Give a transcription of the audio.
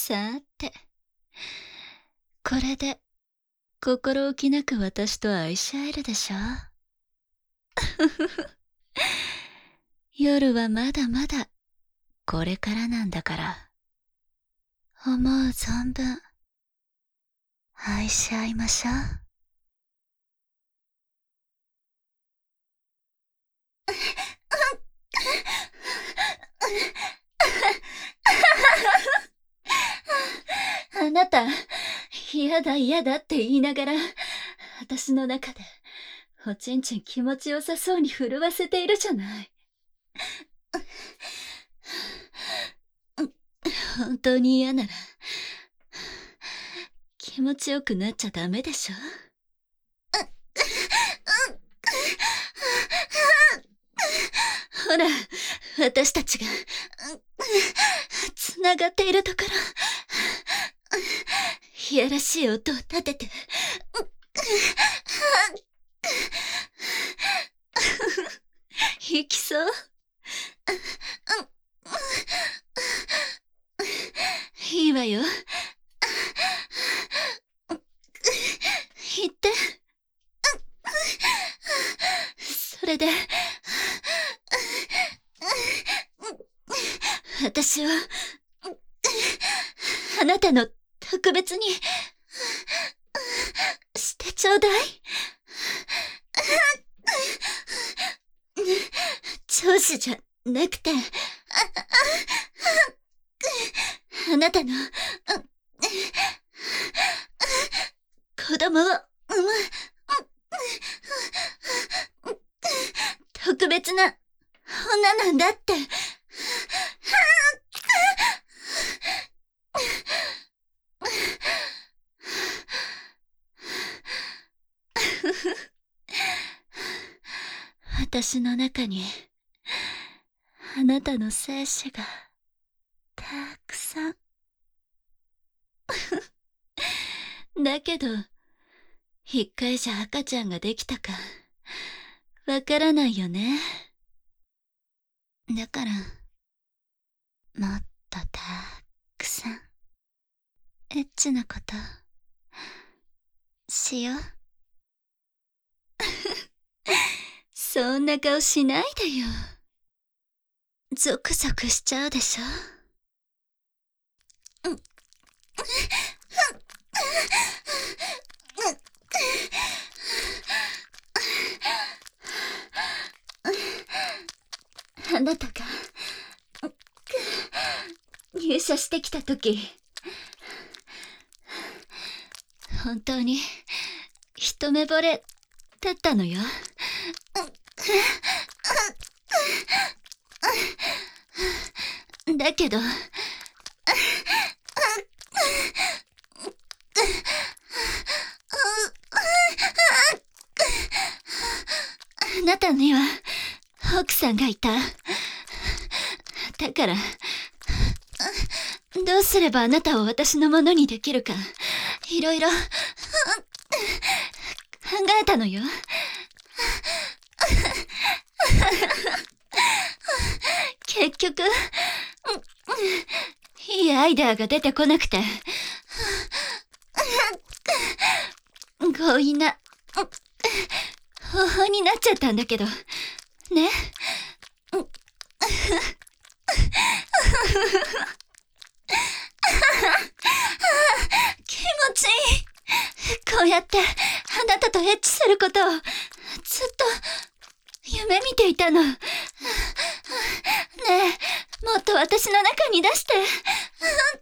さて、これで心置きなく私と愛し合えるでしょ。夜はまだまだこれからなんだから、思う存分愛し合いましょう。あなた、嫌だ嫌だって言いながら、私の中でおちんちん気持ちよさそうに震わせているじゃない。本当に嫌なら、気持ちよくなっちゃダメでしょ。ほら、私たちが、つながっているところ、いやらしい音を立てて、いきそう。いいわよ。言って。それで、私を、あなたの特別に、してちょうだい。上司じゃなくて、あなたの、子供を産む、特別な女なんだって。私の中に、あなたの精子が、たくさん。だけど、一回じゃ赤ちゃんができたか、わからないよね。だから、もっとたくさん、エッチなこと、しよう。そんな顔しないでよ。ゾクゾクしちゃうでしょ。あなたが入社してきたとき、本当に一目惚れだったのよ。だけど、あなたには奥さんがいた。だから、どうすればあなたを私のものにできるか、いろいろ考えたのよ。結局、いいアイデアが出てこなくて、強引な方法になっちゃったんだけど、ね。気持ちいい。こうやってあなたとエッチすることをずっと夢見ていたの。ねえ、もっと私の中に出して。